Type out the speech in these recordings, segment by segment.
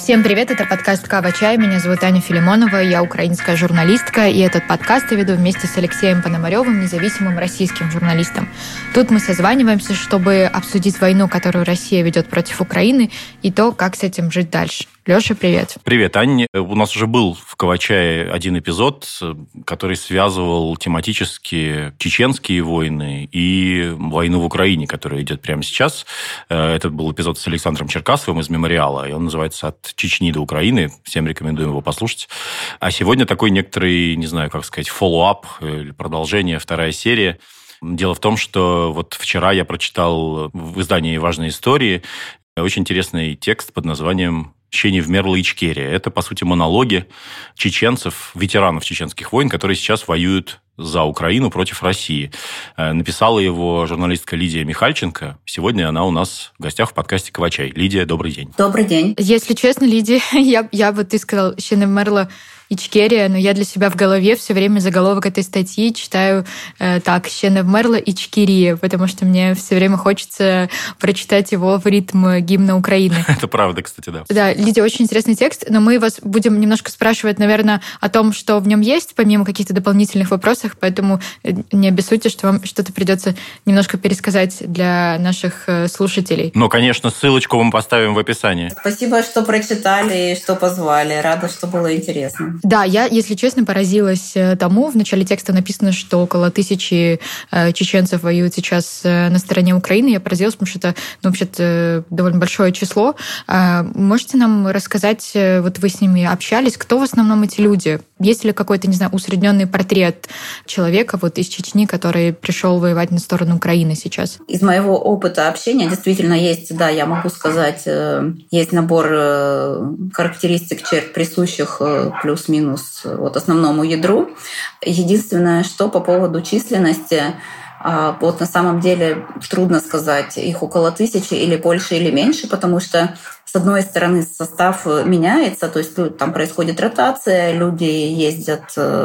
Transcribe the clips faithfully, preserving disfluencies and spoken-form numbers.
Всем привет, это подкаст «Кава Чай». Меня зовут Аня Филимонова, я украинская журналистка, и этот подкаст я веду вместе с Алексеем Пономаревым, независимым российским журналистом. Тут мы созваниваемся, чтобы обсудить войну, которую Россия ведет против Украины, и то, как с этим жить дальше. Леша, привет. Привет, Аня. У нас уже был в «Кава Чае» один эпизод, который связывал тематически чеченские войны и войну в Украине, которая идет прямо сейчас. Этот был эпизод с Александром Черкасовым из «Мемориала», и он называется «От Чечни до Украины». Всем рекомендуем его послушать. А сегодня такой некоторый, не знаю, как сказать, фоллоуап или продолжение, вторая серия. Дело в том, что вот вчера я прочитал в издании «Важные истории» очень интересный текст под названием «Щени вмерла Ичкерия». Это, по сути, монологи чеченцев, ветеранов чеченских войн, которые сейчас воюют за Украину против России. Написала его журналистка Лидия Михальченко. Сегодня она у нас в гостях в подкасте «Кава Чай». Лидия, добрый день. Добрый день. Если честно, Лидия, я, я вот ты сказал «Щени вмерла Ичкерия», но я для себя в голове все время заголовок этой статьи читаю э, так «Щени вмерла Ичкерия», потому что мне все время хочется прочитать его в ритм гимна Украины. Это правда, кстати, да. Да, Лидия, очень интересный текст, но мы вас будем немножко спрашивать, наверное, о том, что в нем есть, помимо каких-то дополнительных вопросов, поэтому не обессудьте, что вам что-то придется немножко пересказать для наших слушателей. Ну, конечно, ссылочку мы поставим в описании. Спасибо, что прочитали и что позвали. Рада, что было интересно. Да, я, если честно, поразилась тому. В начале текста написано, что около тысячи чеченцев воюют сейчас на стороне Украины. Я поразилась, потому что это, ну, вообще-то довольно большое число. Можете нам рассказать, вот вы с ними общались, кто в основном эти люди? Есть ли какой-то, не знаю, усредненный портрет человека вот из Чечни, который пришел воевать на сторону Украины сейчас? Из моего опыта общения действительно есть, да, я могу сказать, есть набор характеристик, черт, присущих плюс-минус вот основному ядру. Единственное, что по поводу численности, вот на самом деле трудно сказать, их около тысячи или больше, или меньше, потому что с одной стороны состав меняется, то есть там происходит ротация, люди ездят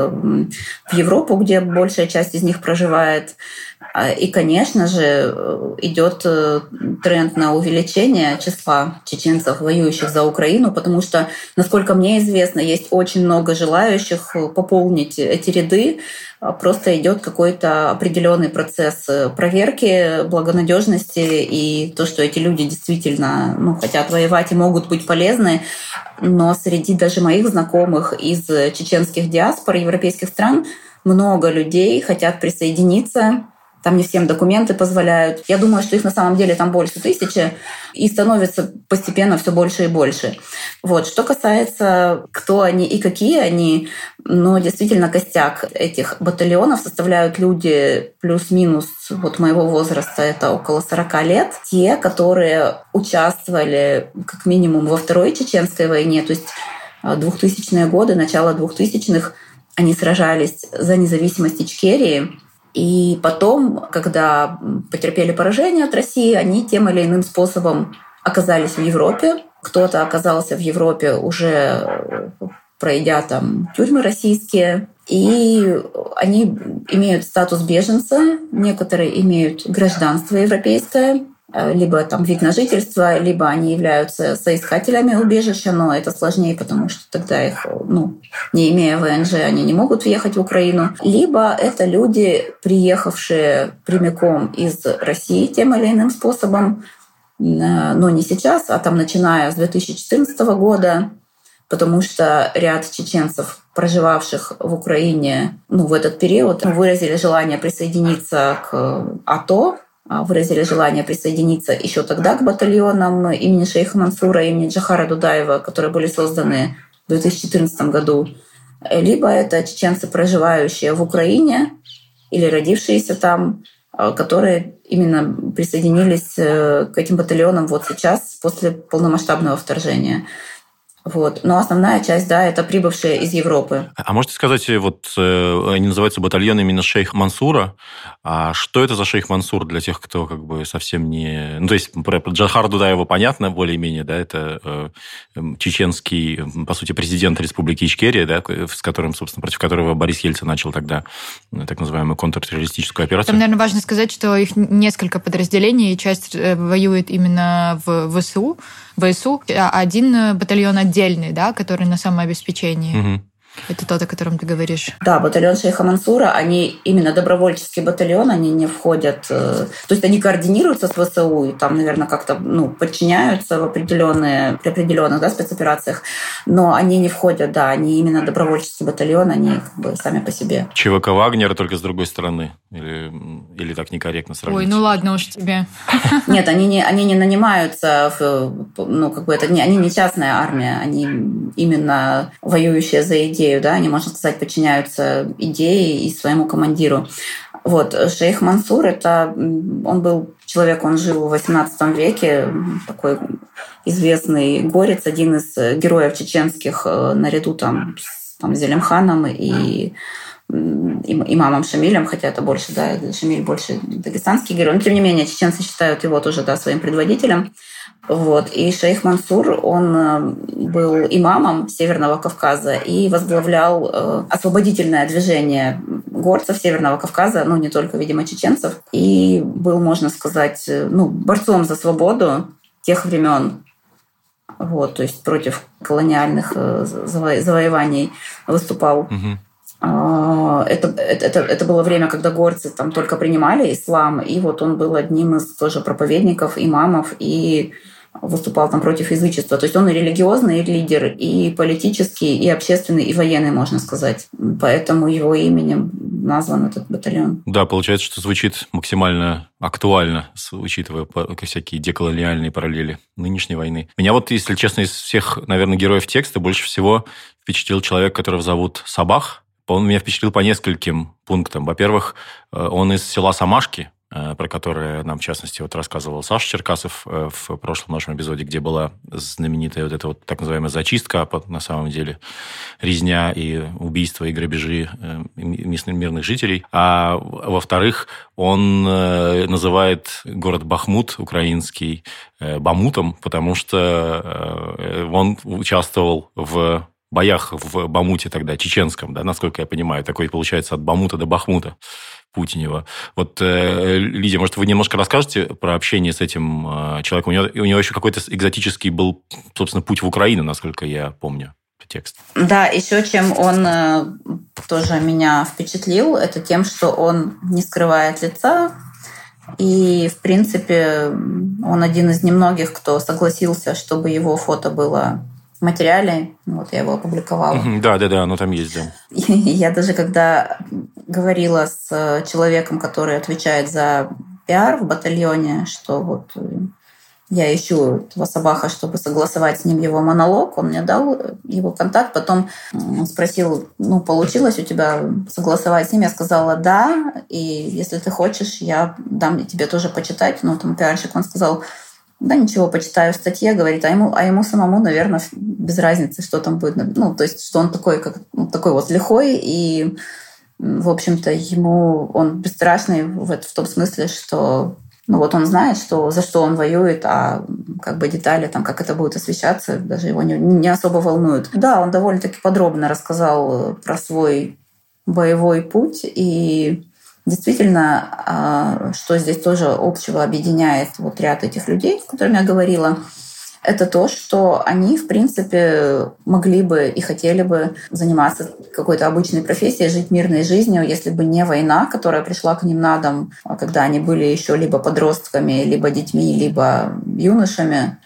в Европу, где большая часть из них проживает. И, конечно же, идет тренд на увеличение числа чеченцев, воюющих за Украину, потому что, насколько мне известно, есть очень много желающих пополнить эти ряды. Просто идет какой-то определенный процесс проверки благонадежности и то, что эти люди действительно, ну, хотят воевать и могут быть полезны. Но среди даже моих знакомых из чеченских диаспор европейских стран много людей хотят присоединиться. Там не всем документы позволяют. Я думаю, что их на самом деле там больше тысячи, и становится постепенно все больше и больше. Вот. Что касается, кто они и какие они, но действительно костяк этих батальонов составляют люди плюс-минус вот моего возраста, это около сорок лет. Те, которые участвовали как минимум во Второй чеченской войне, то есть двухтысячные годы, начало двухтысячных, они сражались за независимость Ичкерии. И потом, когда потерпели поражение от России, они тем или иным способом оказались в Европе. Кто-то оказался в Европе уже пройдя там тюрьмы российские. И они имеют статус беженца, некоторые имеют гражданство европейское, либо там вид на жительство, либо они являются соискателями убежища, но это сложнее, потому что тогда их, ну, не имея ВНЖ, они не могут въехать в Украину. Либо это люди, приехавшие прямиком из России тем или иным способом, но не сейчас, а там начиная с две тысячи четырнадцатого года, потому что ряд чеченцев, проживавших в Украине, ну, в этот период, выразили желание присоединиться к АТО, выразили желание присоединиться еще тогда к батальонам имени шейха Мансура, имени Джохара Дудаева, которые были созданы в две тысячи четырнадцатом году. Либо это чеченцы, проживающие в Украине или родившиеся там, которые именно присоединились к этим батальонам вот сейчас, после полномасштабного вторжения. Вот. Но основная часть, да, это прибывшие из Европы. А можете сказать, вот они называются батальоны именно шейха Мансура. А что это за шейх Мансур для тех, кто как бы совсем не... Ну, то есть про Джохара Дудаева понятно более-менее, да, это э, чеченский, по сути, президент Республики Ичкерия, да, с которым, собственно, против которого Борис Ельцин начал тогда так называемую контртеррористическую операцию. Там, наверное, важно сказать, что их несколько подразделений, часть воюет именно в ВСУ, ВСУ, а один батальон отдельно отдельный, да, который на самообеспечении. Угу. Это тот, о котором ты говоришь. Да, батальон шейха Мансура, они именно добровольческий батальон, они не входят... То есть они координируются с ВСУ, и там, наверное, как-то ну, подчиняются в определенные, при определенных да, спецоперациях, но они не входят, да, они именно добровольческий батальон, они как бы сами по себе. ЧВК Вагнера только с другой стороны? Или, или так некорректно сравнить? Ой, ну ладно уж тебе. Нет, они не, они не нанимаются, в, ну, как бы это не, они не частная армия, они именно воюющие за идею. Да, они, можно сказать, подчиняются идее и своему командиру. Вот. Шейх Мансур, это, он был человек, он жил в восемнадцатом веке, такой известный горец, один из героев чеченских, наряду там, с там, Зелимханом и имамом Шамилем, хотя это больше, да, Шамиль больше дагестанский герой, но тем не менее чеченцы считают его тоже, да, своим предводителем. Вот. И шейх Мансур, он был имамом Северного Кавказа и возглавлял освободительное движение горцев Северного Кавказа, ну, не только, видимо, чеченцев, и был, можно сказать, ну, борцом за свободу тех времен. Вот, то есть против колониальных заво- завоеваний выступал. Угу. Это, это, это было время, когда горцы там только принимали ислам, и вот он был одним из тоже проповедников, имамов, и выступал там против язычества. То есть он и религиозный лидер, и политический, и общественный, и военный, можно сказать. Поэтому его именем назван этот батальон. Да, получается, что звучит максимально актуально, учитывая всякие деколониальные параллели нынешней войны. Меня вот, если честно, из всех, наверное, героев текста больше всего впечатлил человек, которого зовут Сабах. Он меня впечатлил по нескольким пунктам. Во-первых, он из села Самашки, про которое нам, в частности, вот рассказывал Саша Черкасов в прошлом нашем эпизоде, где была знаменитая вот эта вот так называемая зачистка, на самом деле, резня и убийства и грабежи мирных жителей. А во-вторых, он называет город Бахмут украинский Бамутом, потому что он участвовал в боях в Бамуте тогда, чеченском, да, насколько я понимаю. Такой, получается, от Бамута до Бахмута Путинева. Вот, э, Лидия, может, вы немножко расскажете про общение с этим э, человеком? У него, у него еще какой-то экзотический был, собственно, путь в Украину, насколько я помню текст. Да, еще чем он э, тоже меня впечатлил, это тем, что он не скрывает лица. И, в принципе, он один из немногих, кто согласился, чтобы его фото было в материале. Вот я его опубликовала. Да, да, да, оно там есть, да. Я даже когда говорила с человеком, который отвечает за пиар в батальоне, что вот я ищу этого Сабаха, чтобы согласовать с ним его монолог, он мне дал его контакт, потом он спросил, ну, получилось у тебя согласовать с ним? Я сказала, да, и если ты хочешь, я дам тебе тоже почитать. Ну, там пиарщик, он сказал, да, ничего, почитаю в статье, говорит, а ему, а ему самому, наверное, без разницы, что там будет. Ну, то есть, что он такой, как, ну, такой вот лихой, и, в общем-то, ему он бесстрашный в, в том смысле, что ну, вот он знает, что, за что он воюет, а как бы детали, там, как это будет освещаться, даже его не, не особо волнуют. Да, он довольно-таки подробно рассказал про свой боевой путь, и действительно, что здесь тоже общего объединяет вот ряд этих людей, с которыми я говорила, это то, что они, в принципе, могли бы и хотели бы заниматься какой-то обычной профессией, жить мирной жизнью, если бы не война, которая пришла к ним на дом, когда они были еще либо подростками, либо детьми, либо юношами.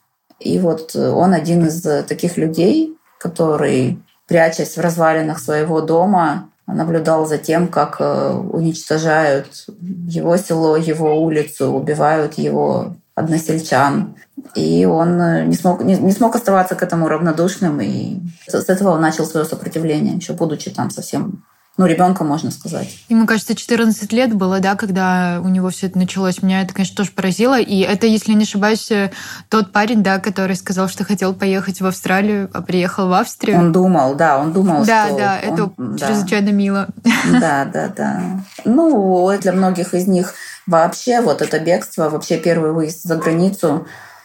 И вот он один из таких людей, который, прячась в развалинах своего дома, наблюдал за тем, как уничтожают его село, его улицу, убивают его односельчан. И он не смог, не, не смог оставаться к этому равнодушным. И с этого он начал свое сопротивление, еще будучи там совсем, ну, ребенком, можно сказать. Ему, кажется, четырнадцать лет было, да, когда у него все это началось. Меня это, конечно, тоже поразило. И это, если не ошибаюсь, тот парень, да, который сказал, что хотел поехать в Австралию, а приехал в Австрию. Он думал, да, он думал, да, что... Да, да, это он, чрезвычайно да. мило. Да, да, да. Ну, для многих из них вообще вот это бегство, вообще первый выезд за границу.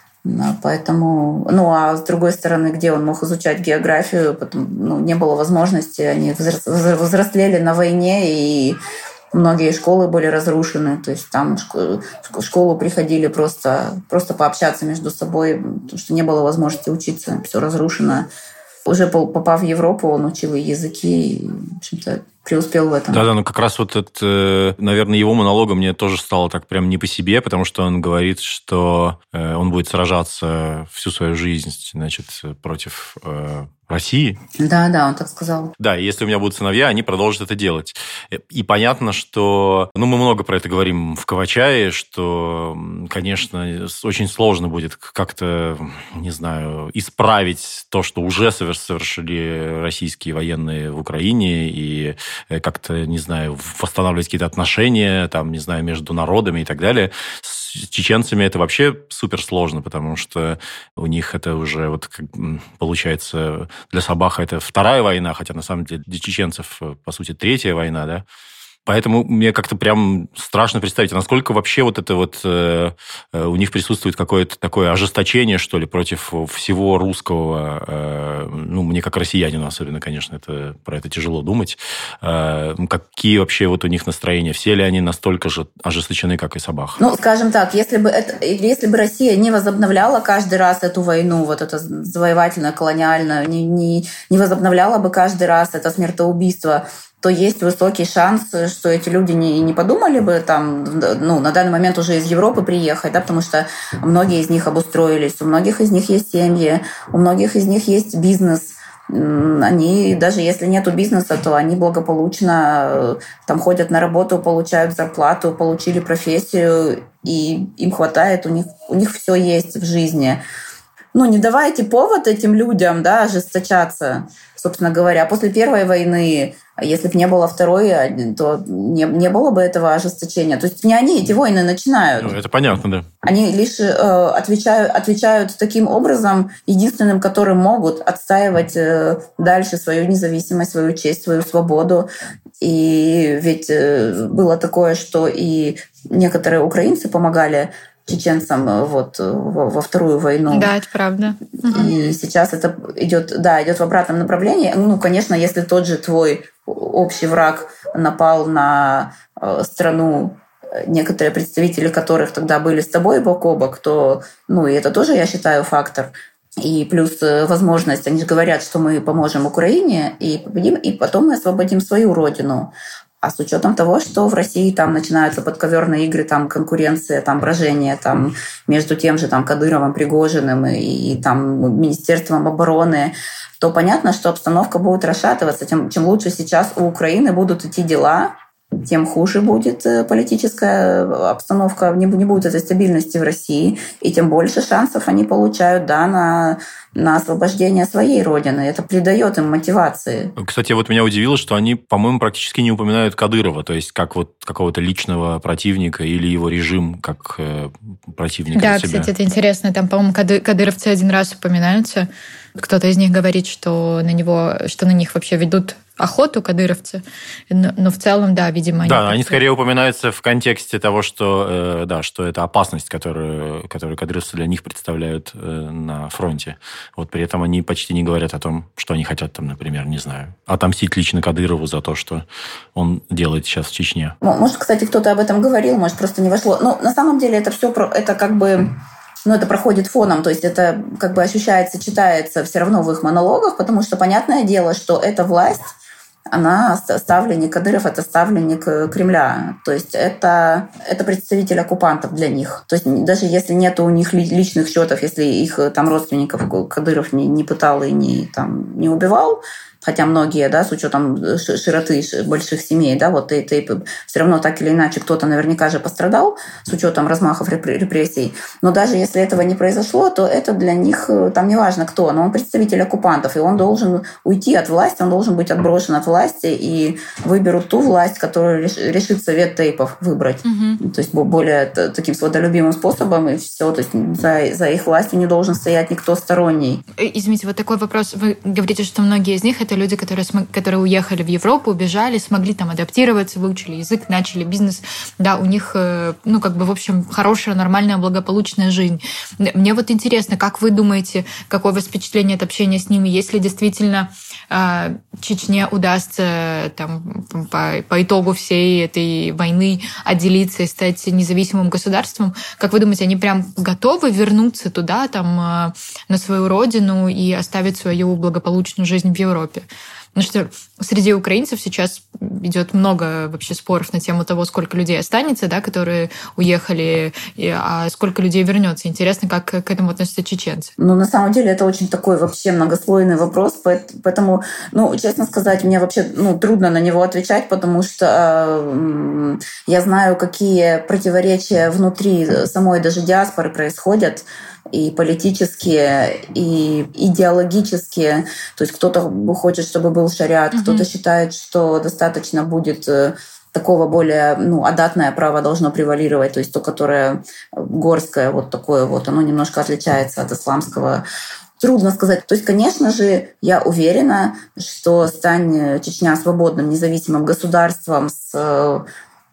Поэтому, ну, а с другой стороны, где он мог изучать географию, потом, ну, не было возможности, они взрослели на войне, и многие школы были разрушены, то есть там в школу приходили просто, просто пообщаться между собой, потому что не было возможности учиться, все разрушено. Уже попав в Европу, он учил языки и, в общем-то, преуспел в этом. Да-да, ну как раз вот это, наверное, его монологом мне тоже стало так прям не по себе, потому что он говорит, что он будет сражаться всю свою жизнь, значит, против России. Да, да, он так сказал. Да, и если у меня будут сыновья, они продолжат это делать. И понятно, что... Ну, мы много про это говорим в Кавачае, что, конечно, очень сложно будет как-то, не знаю, исправить то, что уже совершили российские военные в Украине, и как-то, не знаю, восстанавливать какие-то отношения, там, не знаю, между народами и так далее. С чеченцами это вообще суперсложно, потому что у них это уже, вот, как, получается, для Сабаха это вторая война, хотя на самом деле для чеченцев, по сути, третья война, да. Поэтому мне как-то прям страшно представить, насколько вообще вот это вот э, у них присутствует какое-то такое ожесточение, что ли, против всего русского. Э, ну, мне как россиянину особенно, конечно, это, про это тяжело думать. Э, какие вообще вот у них настроения? Все ли они настолько же ожесточены, как и Сабах? Ну, скажем так, если бы, это, если бы Россия не возобновляла каждый раз эту войну, вот эту завоевательную, колониальную, не, не, не возобновляла бы каждый раз это смертоубийство, то есть высокий шанс, что эти люди не, не подумали бы там, ну, на данный момент уже из Европы приехать, да, потому что многие из них обустроились, у многих из них есть семьи, у многих из них есть бизнес. Они, даже если нету бизнеса, то они благополучно там ходят на работу, получают зарплату, получили профессию, и им хватает, у них, у них все есть в жизни. Ну, не давайте повод этим людям, да, ожесточаться, собственно говоря. После Первой войны, если бы не было Второй, то не, не было бы этого ожесточения. То есть не они эти войны начинают. Ну, это понятно, да. Они лишь э, отвечают, отвечают таким образом, единственным, которым могут отстаивать э, дальше свою независимость, свою честь, свою свободу. И ведь э, было такое, что и некоторые украинцы помогали чеченцам вот во, во Вторую войну. Да, это правда. И сейчас это идет, да, идет в обратном направлении. Ну, конечно, если тот же твой общий враг напал на страну, некоторые представители которых тогда были с тобой бок о бок, то, ну, и это тоже, я считаю, фактор. И плюс возможность, они же говорят, что мы поможем Украине и победим, и потом мы освободим свою родину. А с учетом того, что в России там начинаются подковерные игры, там конкуренция, там брожение там, между тем же там, Кадыровым, Пригожиным и, и там, Министерством обороны, то понятно, что обстановка будет расшатываться. Тем, чем лучше сейчас у Украины будут идти дела, тем хуже будет политическая обстановка, не, не будет этой стабильности в России, и тем больше шансов они получают, да, на, на освобождение своей родины. Это придает им мотивации. Кстати, вот меня удивило, что они, по-моему, практически не упоминают Кадырова, то есть как вот какого-то личного противника или его режим как э, противника да, для себя. Да, кстати, это интересно. Там, по-моему, кады- кадыровцы один раз упоминаются. Кто-то из них говорит, что на него, что на них вообще ведут охоту кадыровцы, но, но в целом, да, видимо, они... Да, они скорее упоминаются в контексте того, что, э, да, что это опасность, которую, которую кадыровцы для них представляют э, на фронте. Вот при этом они почти не говорят о том, что они хотят там, например, не знаю, отомстить лично Кадырову за то, что он делает сейчас в Чечне. Может, кстати, кто-то об этом говорил, может, просто не вошло. Но на самом деле это все, это как бы... Но это проходит фоном, то есть это как бы ощущается, читается все равно в их монологах, потому что понятное дело, что эта власть, она ставленник, Кадыров – это ставленник Кремля. То есть это, это представитель оккупантов для них. То есть даже если нет у них личных счетов, если их там родственников Кадыров не, не пытал и не, там, не убивал, хотя многие, да, с учетом широты больших семей, да, вот и, и, все равно так или иначе кто-то наверняка же пострадал с учетом размахов репрессий. Но даже если этого не произошло, то это для них, там неважно кто, но он представитель оккупантов, и он должен уйти от власти, он должен быть отброшен от власти, и выберут ту власть, которую решит Совет Тейпов выбрать. Угу. То есть более таким свободолюбивым способом, и все. То есть за, за их властью не должен стоять никто сторонний. Извините, вот такой вопрос. Вы говорите, что многие из них — это это люди, которые, которые уехали в Европу, убежали, смогли там адаптироваться, выучили язык, начали бизнес. Да, у них, ну, как бы, в общем, хорошая, нормальная, благополучная жизнь. Мне вот интересно, как вы думаете, какое у вас впечатление от общения с ними? Если действительно э, Чечне удастся там, по, по итогу всей этой войны отделиться и стать независимым государством, как вы думаете, они прям готовы вернуться туда, там, э, на свою родину и оставить свою благополучную жизнь в Европе? Потому что среди украинцев сейчас идет много вообще споров на тему того, сколько людей останется, да, которые уехали, а сколько людей вернется. Интересно, как к этому относятся чеченцы. Ну, на самом деле, это очень такой вообще многослойный вопрос, поэтому, ну, честно сказать, мне вообще ну, трудно на него отвечать, потому что э, я знаю, какие противоречия внутри самой даже диаспоры происходят, и политические, и идеологические. То есть кто-то хочет, чтобы был шариат, mm-hmm. кто-то считает, что достаточно будет такого более ну, адатное право должно превалировать, то есть то, которое горское, вот такое вот, оно немножко отличается от исламского. Трудно сказать. То есть, конечно же, я уверена, что стань Чечня свободным, независимым государством с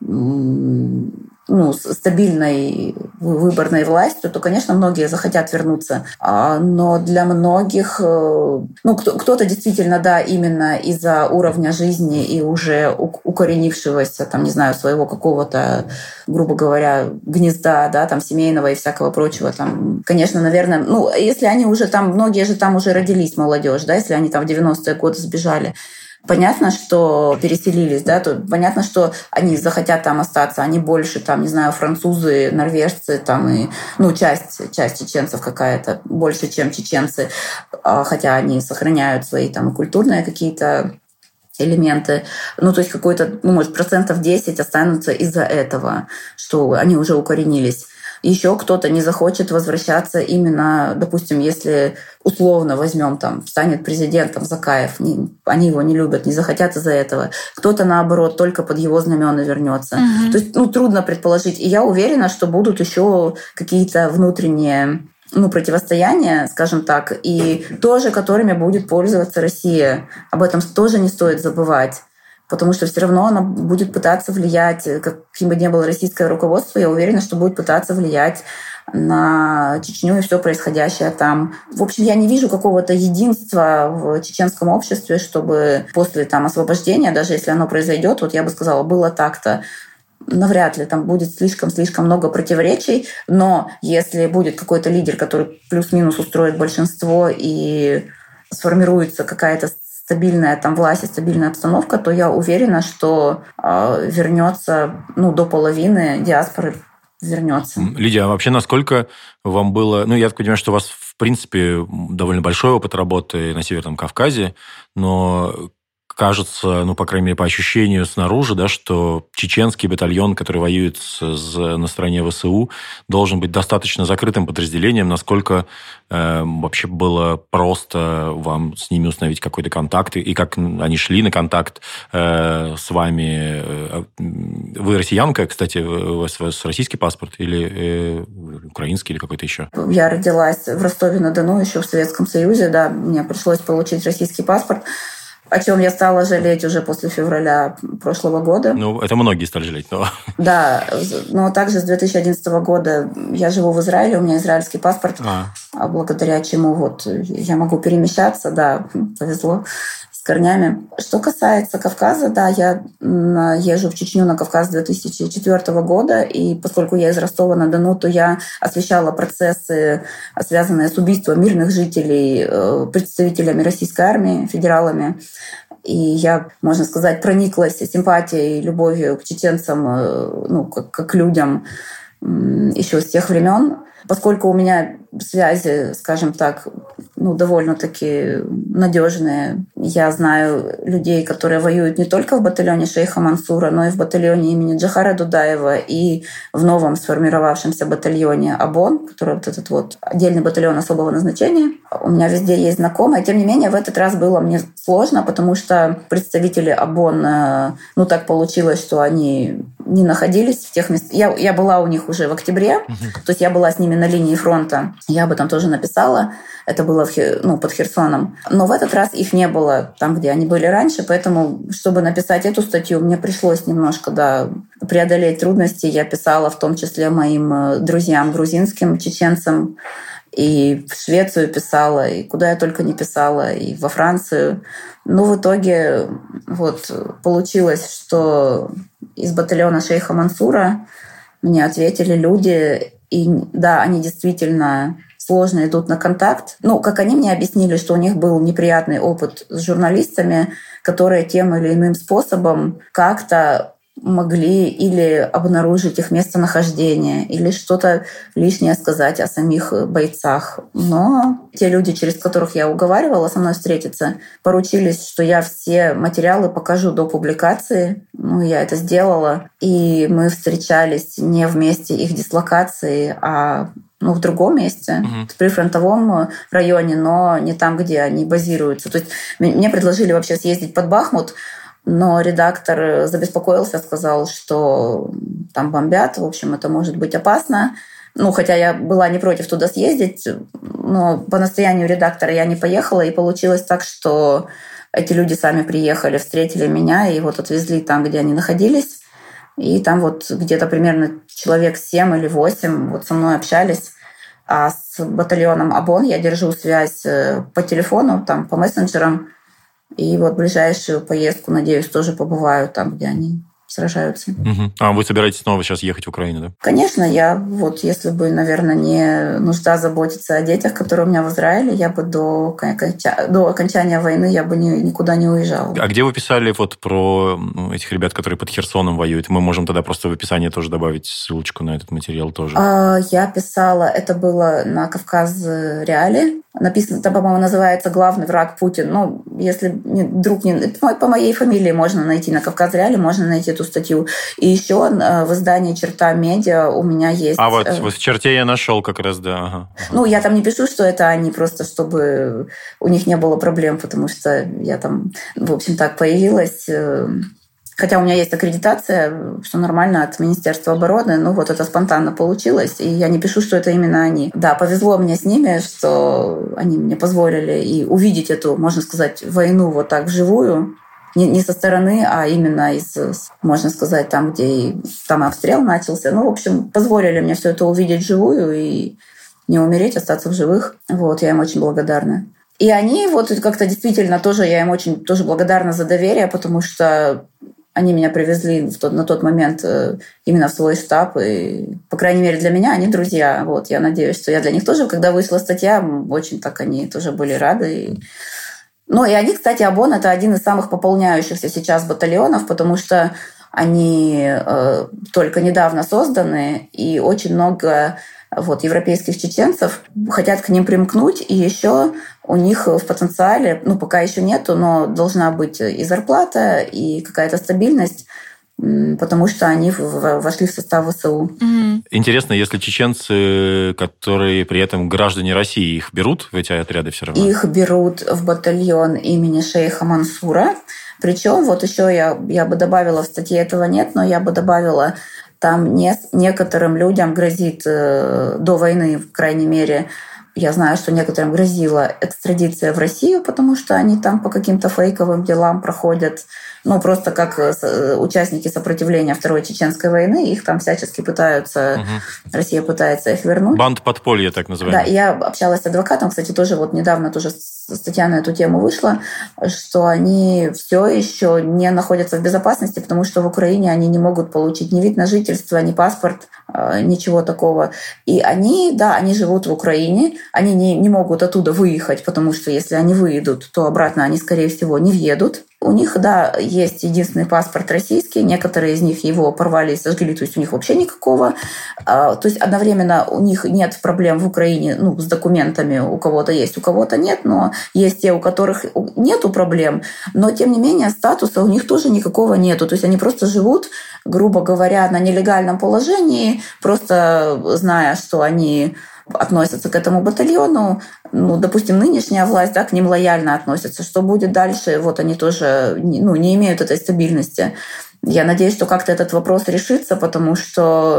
ну, стабильной выборной властью, то, конечно, многие захотят вернуться. Но для многих, ну, кто-то действительно, да, именно из-за уровня жизни и уже укоренившегося, там, не знаю, своего какого-то, грубо говоря, гнезда, да, там, семейного и всякого прочего, там, конечно, наверное, ну, если они уже там, многие же там уже родились, молодежь, да, если они там в девяностые годы сбежали, понятно, что переселились, да, то понятно, что они захотят там остаться, они больше, там, не знаю, французы, норвежцы, там, и, ну, часть, часть чеченцев какая-то больше, чем чеченцы, хотя они сохраняют свои там культурные какие-то элементы. Ну, то есть какой-то, ну, может, процентов десять останутся из-за этого, что они уже укоренились. Еще кто-то не захочет возвращаться именно, допустим, если условно возьмем, там, станет президентом Закаев, не, они его не любят, не захотят из-за этого. Кто-то, наоборот, только под его знамена вернется. Mm-hmm. То есть, ну, трудно предположить. И я уверена, что будут еще какие-то внутренние ну, противостояния, скажем так, и тоже, которыми будет пользоваться Россия. Об этом тоже не стоит забывать. Потому что все равно она будет пытаться влиять, каким бы ни было российское руководство, я уверена, что будет пытаться влиять на Чечню и все происходящее там. В общем, я не вижу какого-то единства в чеченском обществе, чтобы после там, освобождения, даже если оно произойдет, вот я бы сказала, было так-то, навряд ли там будет слишком-слишком много противоречий, но если будет какой-то лидер, который плюс-минус устроит большинство и сформируется какая-то стабильная там власть и стабильная обстановка, то я уверена, что э, вернется, ну, до половины диаспоры вернется. Лидия, а вообще насколько вам было... Ну, я понимаю, что у вас, в принципе, довольно большой опыт работы на Северном Кавказе, но кажется, ну, по крайней мере, по ощущению снаружи, да, что чеченский батальон, который воюет с, с, на стороне ВСУ, должен быть достаточно закрытым подразделением. Насколько э, вообще было просто вам с ними установить какой-то контакт, и как они шли на контакт э, с вами? Вы россиянка, кстати, у вас, у вас российский паспорт или э, украинский, или какой-то еще? Я родилась в Ростове-на-Дону, еще в Советском Союзе, да, мне пришлось получить российский паспорт, о чем я стала жалеть уже после февраля прошлого года. Ну, это многие стали жалеть, но... Да, но также с две тысячи одиннадцатого года я живу в Израиле, у меня израильский паспорт, а. благодаря чему вот я могу перемещаться, да, повезло с корнями. Что касается Кавказа, да, я езжу в Чечню на Кавказ с две тысячи четвёртого года, и поскольку я из Ростова-на-Дону, то я освещала процессы, связанные с убийством мирных жителей представителями российской армии, федералами. И я, можно сказать, прониклась симпатией и любовью к чеченцам, ну, как, как к людям еще с тех времен. Поскольку у меня связи, скажем так, ну, довольно-таки надежные. Я знаю людей, которые воюют не только в батальоне шейха Мансура, но и в батальоне имени Джохара Дудаева и в новом сформировавшемся батальоне ОБОН, который вот этот вот отдельный батальон особого назначения. У меня везде есть знакомые. Тем не менее, в этот раз было мне сложно, потому что представители ОБОН, ну, так получилось, что они не находились в тех местах. Я, я была у них уже в октябре, uh-huh. то есть я была с ними на линии фронта. Я об этом тоже написала. Это было в, ну, под Херсоном. Но в этот раз их не было там, где они были раньше, поэтому, чтобы написать эту статью, мне пришлось немножко, да, преодолеть трудности. Я писала в том числе моим друзьям грузинским, чеченцам, и в Швецию писала, и куда я только не писала, и во Францию. Но в итоге вот получилось, что из батальона шейха Мансура мне ответили люди, и да, они действительно сложно идут на контакт. Ну, как они мне объяснили, что у них был неприятный опыт с журналистами, которые тем или иным способом как-то могли или обнаружить их местонахождение, или что-то лишнее сказать о самих бойцах. Но те люди, через которых я уговаривала со мной встретиться, поручились, что я все материалы покажу до публикации. Ну, я это сделала. И мы встречались не в месте их дислокации, а ну, в другом месте, uh-huh. в прифронтовом районе, но не там, где они базируются. То есть мне предложили вообще съездить под Бахмут, но редактор забеспокоился, сказал, что там бомбят, в общем, это может быть опасно. Ну, хотя я была не против туда съездить, но по настоянию редактора я не поехала, и получилось так, что эти люди сами приехали, встретили меня и вот отвезли там, где они находились. И там вот где-то примерно человек семь или восемь вот со мной общались. А с батальоном ОБОН я держу связь по телефону, там, по мессенджерам. И вот ближайшую поездку, надеюсь, тоже побываю там, где они сражаются. Угу. А вы собираетесь снова сейчас ехать в Украину, да? Конечно, я вот, если бы, наверное, не нужда заботиться о детях, которые у меня в Израиле, я бы до, до окончания войны я бы ни, никуда не уезжала. А где вы писали вот про этих ребят, которые под Херсоном воюют? Мы можем тогда просто в описании тоже добавить ссылочку на этот материал тоже. А, я писала, это было на Кавказ Реале. Написано, там, по-моему, называется «Главный враг Путин». Ну, если вдруг не... По моей фамилии можно найти на Кавказ Реале, можно найти эту статью. И еще в издании «Черта медиа» у меня есть... А вот, вот в «Черте» я нашел как раз, да. Ага. Ну, я там не пишу, что это они, просто чтобы у них не было проблем, потому что я там, в общем, так появилась... Хотя у меня есть аккредитация, что нормально от Министерства обороны, ну вот это спонтанно получилось, и я не пишу, что это именно они. Да, повезло мне с ними, что они мне позволили и увидеть эту, можно сказать, войну вот так вживую, не, не со стороны, а именно из, можно сказать, там, где и, там обстрел начался. Ну, в общем, позволили мне все это увидеть вживую и не умереть, остаться в живых. Вот, я им очень благодарна. И они вот как-то действительно тоже, я им очень тоже благодарна за доверие, потому что они меня привезли в тот, на тот момент именно в свой штаб. И, по крайней мере, для меня они друзья. Вот, я надеюсь, что я для них тоже, когда вышла статья, очень так они тоже были рады. Ну, и они, кстати, ОБОН – это один из самых пополняющихся сейчас батальонов, потому что они э, только недавно созданы, и очень много вот, европейских чеченцев хотят к ним примкнуть, и еще у них в потенциале, ну, пока еще нету, но должна быть и зарплата, и какая-то стабильность, потому что они вошли в состав ВСУ. Mm-hmm. Интересно, если чеченцы, которые при этом граждане России, их берут в эти отряды все равно? Их берут в батальон имени шейха Мансура. Причем вот еще я, я бы добавила, в статье этого нет, но я бы добавила, там не, некоторым людям грозит э, до войны, в крайней мере, я знаю, что некоторым грозила экстрадиция в Россию, потому что они там по каким-то фейковым делам проходят. Ну, просто как участники сопротивления Второй Чеченской войны, их там всячески пытаются, угу. Россия пытается их вернуть. Банд подполья, так называемый. Да, я общалась с адвокатом, кстати, тоже вот недавно тоже статья на эту тему вышла, что они все еще не находятся в безопасности, потому что в Украине они не могут получить ни вид на жительство, ни паспорт, ничего такого. И они, да, они живут в Украине, они не, не могут оттуда выехать, потому что если они выйдут, то обратно они, скорее всего, не въедут. У них, да, есть единственный паспорт российский, некоторые из них его порвали и сожгли, то есть у них вообще никакого. То есть одновременно у них нет проблем в Украине, ну, с документами, у кого-то есть, у кого-то нет, но есть те, у которых нету проблем, но, тем не менее, статуса у них тоже никакого нету. То есть они просто живут, грубо говоря, на нелегальном положении, просто зная, что они относятся к этому батальону, ну, допустим, нынешняя власть, да, к ним лояльно относится. Что будет дальше? Вот они тоже, ну, не имеют этой стабильности. Я надеюсь, что как-то этот вопрос решится, потому что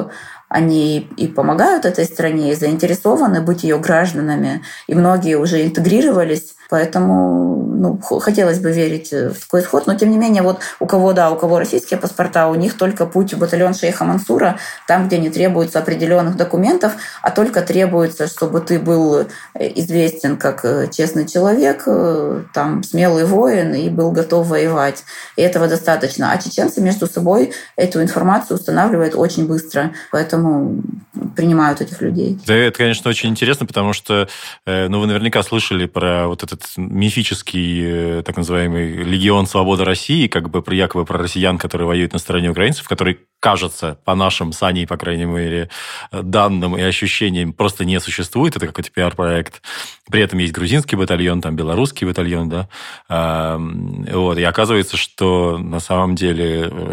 они и помогают этой стране, и заинтересованы быть ее гражданами, и многие уже интегрировались, поэтому ну, хотелось бы верить в такой исход, но тем не менее, вот у кого, да, у кого российские паспорта, у них только путь в батальон шейха Мансура, там, где не требуется определенных документов, а только требуется, чтобы ты был известен как честный человек, там, смелый воин и был готов воевать. И этого достаточно. А чеченцы между собой эту информацию устанавливают очень быстро, поэтому принимают этих людей. Да, это, конечно, очень интересно, потому что ну, вы наверняка слышали про вот этот мифический так называемый Легион Свободы России, как бы якобы про россиян, которые воюют на стороне украинцев, который, кажется, по нашим с Аней, по крайней мере, данным и ощущениям, просто не существует. Это какой-то пиар-проект. При этом есть грузинский батальон, там белорусский батальон, да. Вот. И оказывается, что на самом деле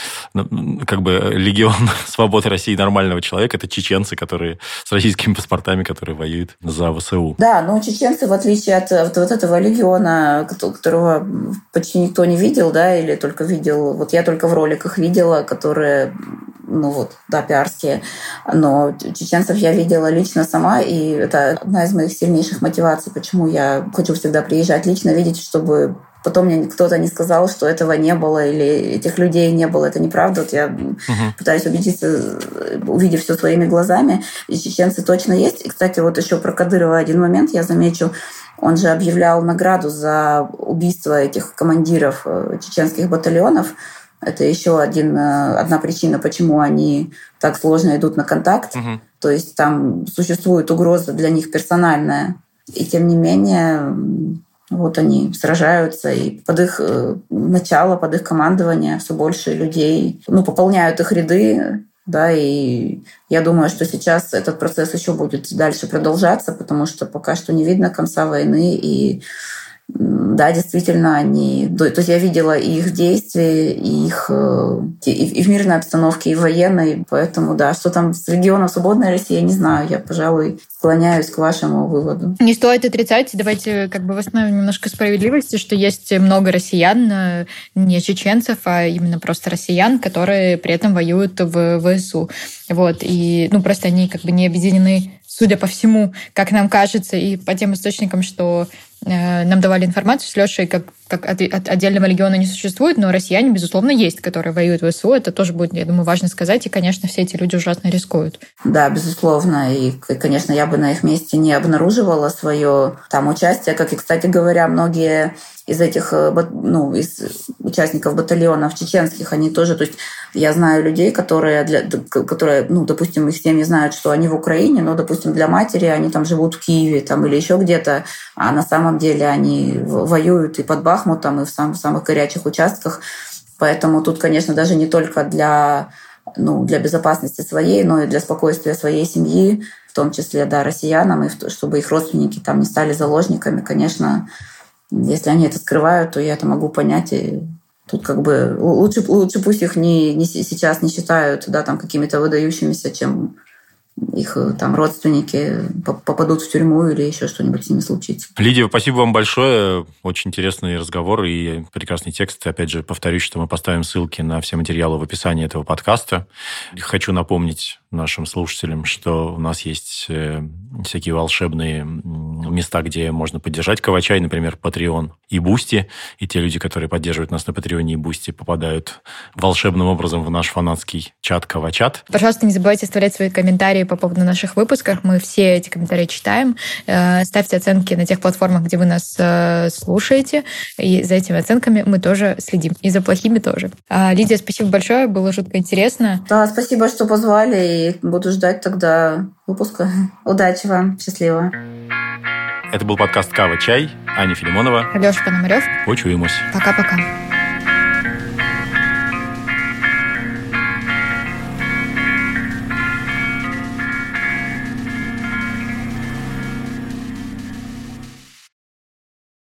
как бы Легион Свободы России нормального человека — это чеченцы, которые с российскими паспортами, которые воюют за ВСУ. Да, но чеченцы, в отличие от вот этого легиона, которого почти никто не видел, да, или только видел, вот я только в роликах видела, которые, ну вот, да, пиарские, но чеченцев я видела лично сама, и это одна из моих сильнейших мотиваций, почему я хочу всегда приезжать лично, видеть, чтобы потом мне кто-то не сказал, что этого не было, или этих людей не было. Это неправда. Вот я uh-huh. пытаюсь убедиться, увидев все своими глазами. И чеченцы точно есть. И, кстати, вот еще про Кадырова один момент я замечу. Он же объявлял награду за убийство этих командиров чеченских батальонов. Это еще один, одна причина, почему они так сложно идут на контакт. Uh-huh. То есть там существует угроза для них персональная. И тем не менее... Вот они сражаются, и под их начало, под их командование все больше людей ну, пополняют их ряды. Да, и я думаю, что сейчас этот процесс еще будет дальше продолжаться, потому что пока что не видно конца войны. И да, действительно, они... То есть я видела и их действия, и их и в мирной обстановке, и в военной. Поэтому, да, что там с регионом «Свободной России», я не знаю. Я, пожалуй, склоняюсь к вашему выводу. Не стоит отрицать. Давайте как бы восстановим немножко справедливости, что есть много россиян, не чеченцев, а именно просто россиян, которые при этом воюют в ВСУ. Вот. И, ну, просто они как бы не объединены, судя по всему, как нам кажется, и по тем источникам, что э, нам давали информацию с Лешей, как, как от, от отдельного легиона не существует, но россияне, безусловно, есть, которые воюют в ВСУ. Это тоже будет, я думаю, важно сказать. И, конечно, все эти люди ужасно рискуют. Да, безусловно. И, конечно, я бы на их месте не обнаруживала свое там участие. Как и, кстати говоря, многие из этих ну, из участников батальонов чеченских, они тоже... То есть я знаю людей, которые, для, которые ну, допустим, их семьи знают, что они в Украине, но, допустим, для матери они там живут в Киеве там, или еще где-то, а на самом деле они воюют и под Бахмутом, и в самых, самых горячих участках. Поэтому тут, конечно, даже не только для, ну, для безопасности своей, но и для спокойствия своей семьи, в том числе, да, россиянам, и чтобы их родственники там не стали заложниками, конечно... Если они это скрывают, то я это могу понять. И тут как бы лучше, лучше пусть их не, не, сейчас не считают да, там, какими-то выдающимися, чем их там родственники попадут в тюрьму или еще что-нибудь с ними случится. Лидия, спасибо вам большое. Очень интересный разговор и прекрасный текст. Опять же, повторюсь, что мы поставим ссылки на все материалы в описании этого подкаста. Хочу напомнить нашим слушателям, что у нас есть всякие волшебные места, где можно поддержать Кавачай, например, Patreon и Boosty. И те люди, которые поддерживают нас на Patreon и Boosty, попадают волшебным образом в наш фанатский чат Кавачат. Пожалуйста, не забывайте оставлять свои комментарии по поводу наших выпусков. Мы все эти комментарии читаем. Ставьте оценки на тех платформах, где вы нас слушаете. И за этими оценками мы тоже следим. И за плохими тоже. Лидия, спасибо большое. Было жутко интересно. Да, спасибо, что позвали. И буду ждать тогда выпуска. Удачи вам. Счастливо. Это был подкаст «Кава Чай». Аня Филимонова. Леша Пономарев. Почуемся. Пока-пока.